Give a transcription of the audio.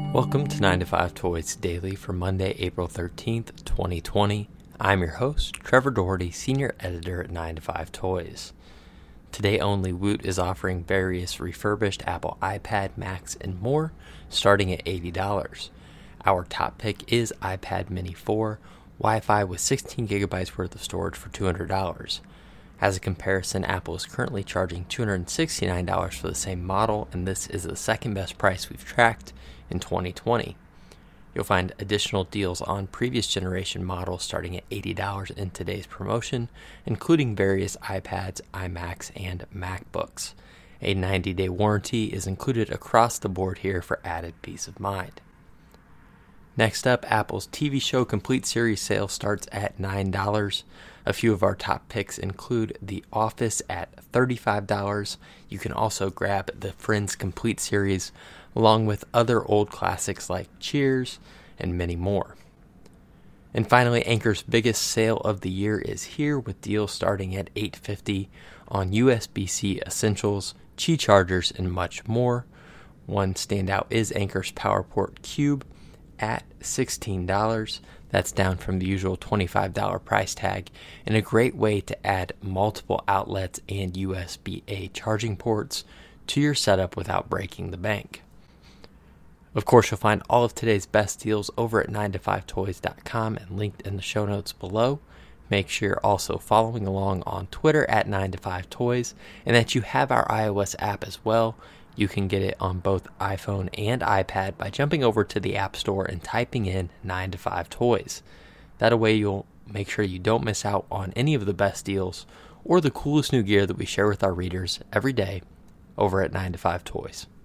Welcome to 9 to 5 Toys Daily for Monday, April 13th, 2020. I'm your host, Trevor Doherty, Senior Editor at 9 to 5 Toys. Today only, Woot is offering various refurbished Apple iPad, Macs, and more, starting at $80. Our top pick is iPad Mini 4, Wi-Fi with 16 gigabytes worth of storage for $200. As a comparison, Apple is currently charging $269 for the same model, and this is the second best price we've tracked in 2020. You'll find additional deals on previous generation models starting at $80 in today's promotion, including various iPads, iMacs, and MacBooks. A 90-day warranty is included across the board here for added peace of mind. Next up, Apple's TV show Complete Series sale starts at $9. A few of our top picks include The Office at $35. You can also grab the Friends Complete Series, along with other old classics like Cheers and many more. And finally, Anker's biggest sale of the year is here, with deals starting at $8.50 on USB-C essentials, Qi chargers, and much more. One standout is Anker's PowerPort Cube at $16. That's down from the usual $25 price tag, and a great way to add multiple outlets and USB-A charging ports to your setup without breaking the bank. Of course, you'll find all of today's best deals over at 9to5toys.com and linked in the show notes below. Make sure you're also following along on Twitter at 9to5toys, and that you have our iOS app as well. You can get it on both iPhone and iPad by jumping over to the App Store and typing in 9to5toys. That way you'll make sure you don't miss out on any of the best deals or the coolest new gear that we share with our readers every day over at 9to5toys.